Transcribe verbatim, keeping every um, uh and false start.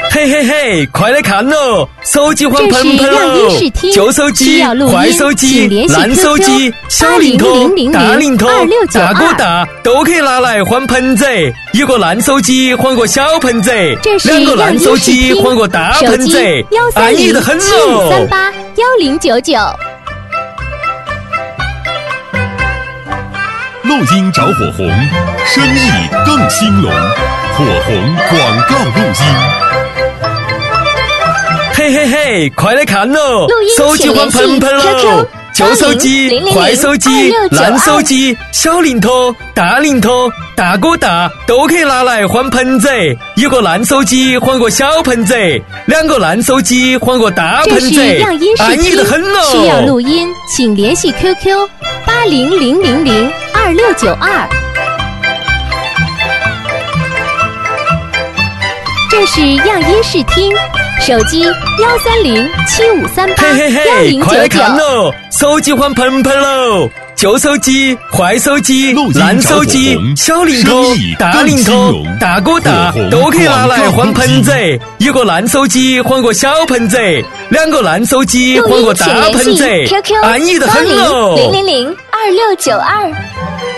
嘿嘿嘿，快来看哦！手机换喷喷喽！旧手机、坏手机、烂手机、小灵通、大灵通、大哥大都可以拿来换盆子。一个烂手机换个小盆子，两个烂手机换个大盆子，安逸得很喽！ 七五三八幺零九九。 录音找火红，生意更兴隆。火红广告录音。 嘿嘿嘿，快来看哦！手机换喷喷喽！旧手机、坏手机、烂手机、小灵通、大灵通、大哥大都可以拿来换盆子。一个烂手机换个小盆子，两个烂手机换个大盆子，安逸得很喽！ 需要录音，请联系 Q Q 八零零零零二六九二。这是样音视听，手机幺三零七五三八幺零九九。 快来看喽！手机换喷喷喽！旧手机、坏手机、烂手机、小灵通、大灵通、大哥大都可以拿来换盆子。一个烂手机换个小盆子，两个烂手机换个大盆子，安逸得很喽！ 零零零二六九二。